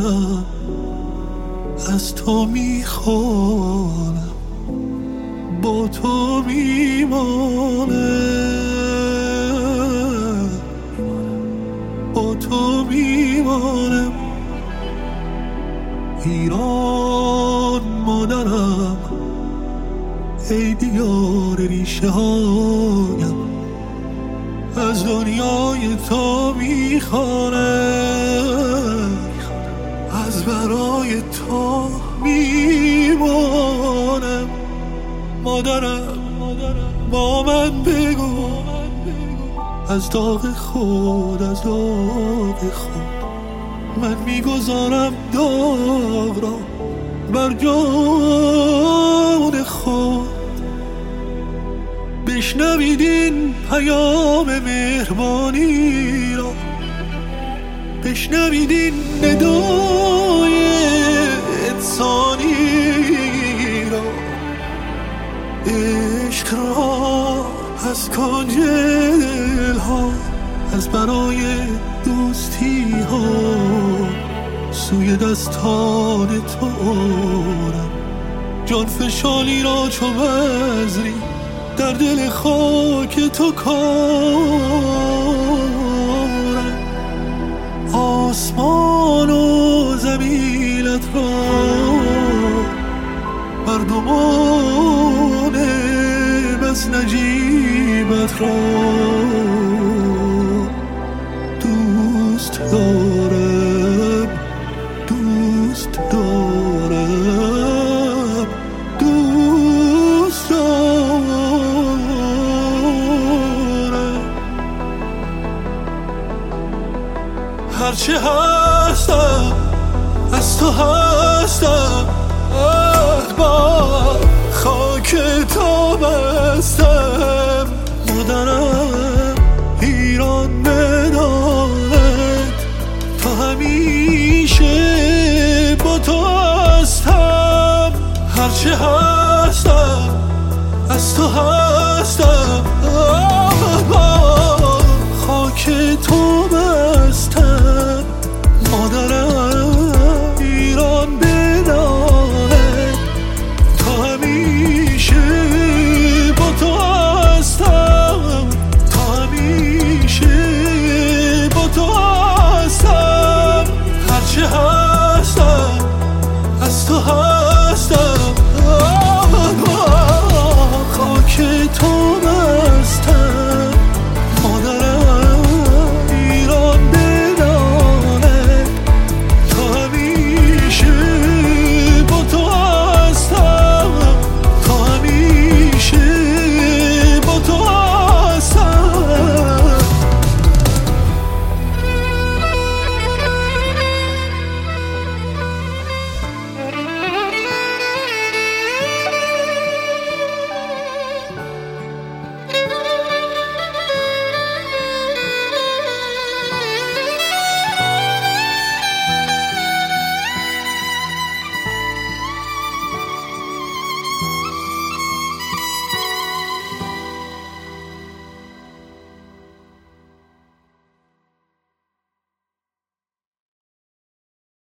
دلم از تو میخوانم، با تو میمانم، با تو میمانم. ایران مادرم، ای دیار ریشه هایم، از دنیای تو میخوانم، از برای تو میمانم. مادرم با من بگو از داغ خود، از داغ خود من میگذارم داغ را بر جان خود. بشنوید این پیام مهربانی را، بشنوید این ندای انسانی را. عشق را از کنج دلها، از برای دوستی ها سوی دستان تو آرم. جان فشانی را چو بذری در دل خاک تو کارم. آسمان و زمینت را، مردمان بس نجیبت را دوست دارم، دوست دارم، دوست دارم. هرچه هستم از تو هستم، با خاک تو بستم. مادرم ایران بداند تا همیشه با تو هستم. هرچه هستم از تو هستم، با خاک تو بستم. مادرم ایران بداند تا همیشه با تو هستم، تا همیشه با تو هستم. هرچه هستم از تو هستم.